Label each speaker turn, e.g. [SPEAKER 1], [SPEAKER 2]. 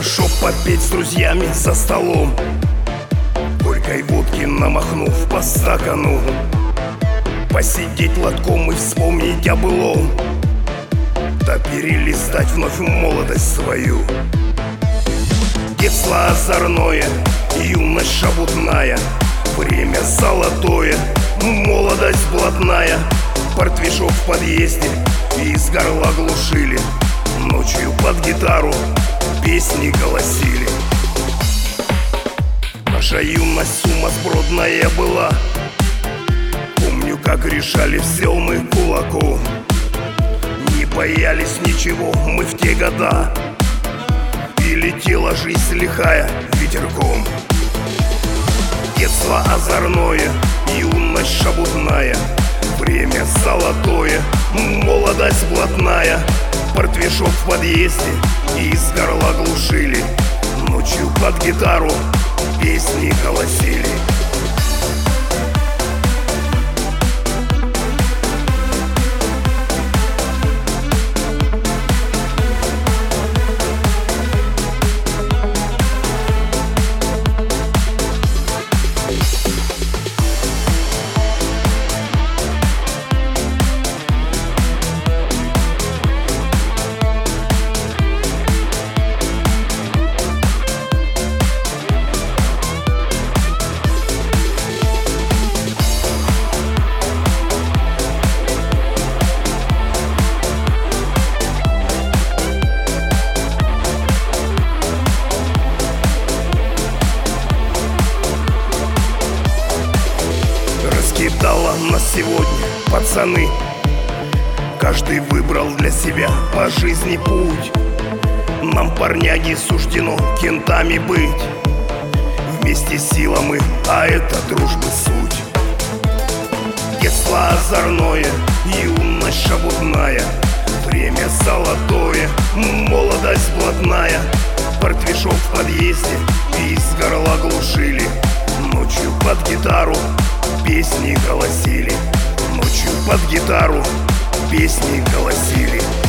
[SPEAKER 1] хорошо попеть с друзьями за столом, горькой водки намахнув по стакану, посидеть лотком и вспомнить о былом, да перелистать вновь молодость свою. Детство озорное, юность шабутная, время золотое, молодость блатная. Портвишок в подъезде из горла глушили, ночью под гитару песни голосили. Наша юность сумасбродная была, помню, как решали все мы кулаком. Не боялись ничего мы в те года, и летела жизнь лихая ветерком. Детство озорное, юность шабутная, время золотое, молодость блатная. Портвишок в подъезде из горла глушили, ночью под гитару песни голосили. Раскидала нас сегодня, пацаны, каждый выбрал для себя по жизни путь. Нам, парняги, суждено кентами быть. Вместе сила мы, а это дружбы суть. Детство озорное, юность шабутная, время золотое, молодость блатная. Портвишок в подъезде из горла глушили, ночью под гитару песни голосили. Ночью под гитару песни голосили.